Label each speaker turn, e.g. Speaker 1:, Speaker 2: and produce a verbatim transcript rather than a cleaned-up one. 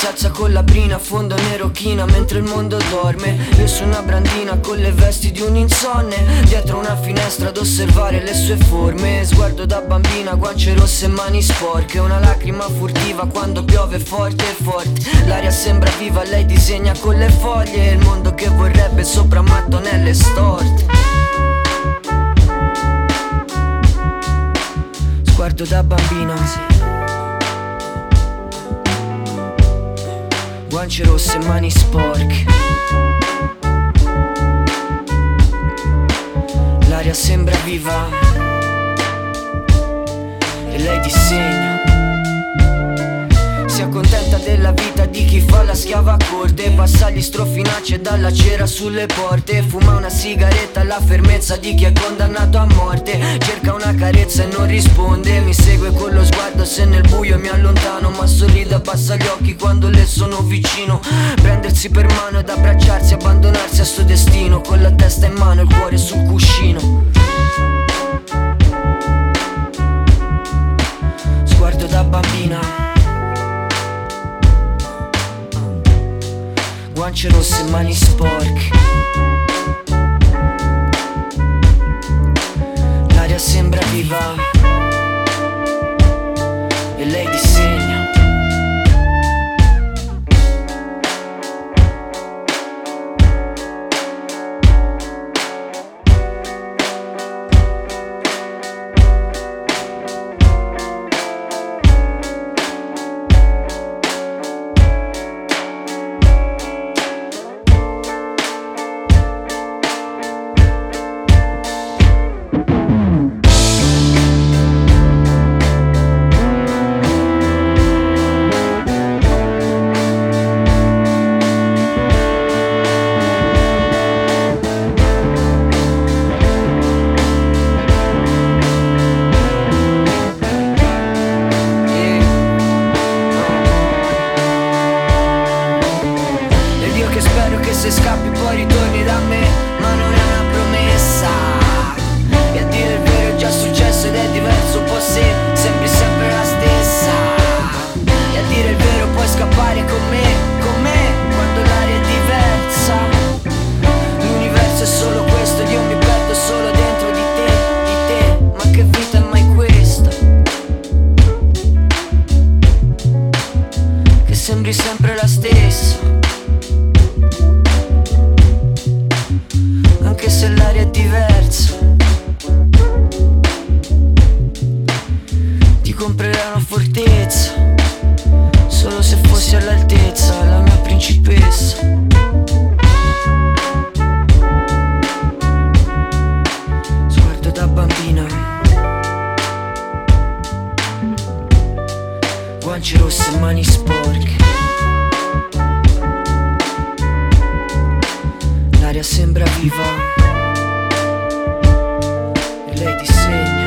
Speaker 1: si alza con la brina, fondo nerochina mentre il mondo dorme. Io su una brandina con le vesti di un insonne, dietro una finestra ad osservare le sue forme. Sguardo da bambina, guance rosse e mani sporche, una lacrima furtiva quando piove forte e forte. L'aria sembra viva, lei disegna con le foglie il mondo che vorrebbe sopra mattonelle storte. Sguardo da bambina, guance rosse e mani sporche. L'aria sembra viva e lei disegna. Si accontenta della vita di chi fa la schiava a corte, passa gli strofinacci e dalla cera sulle porte. Fuma una sigaretta alla fermezza di chi è condannato a morte. Cerca una carezza e non risponde, mi segue con lo sguardo se nel buio mi allontano, ma sorride, abbassa gli occhi quando le sono vicino. Prendersi per mano ed abbracciarsi, abbandonarsi a sto destino, con la testa in mano e il cuore sul cuscino. Sguardo da bambina, guance rosse e mani sporche. L'aria sembra viva e lei disegna. Se scappi poi ritorni da me, ma non è una promessa. E a dire il vero è già successo ed è diverso un po' se sembri sempre la stessa. E a dire il vero puoi scappare con me, con me, quando l'aria è diversa. L'universo è solo questo ed io mi perdo solo dentro di te, di te. Ma che vita è mai questa? Che sembri sempre la stessa, anche se l'aria è diversa. Ti comprerei una fortezza, solo se fossi all'altezza, la mia principessa. Sguardo da bambina, guance rosse e mani sporche. L'aria sembra viva e lei disegna.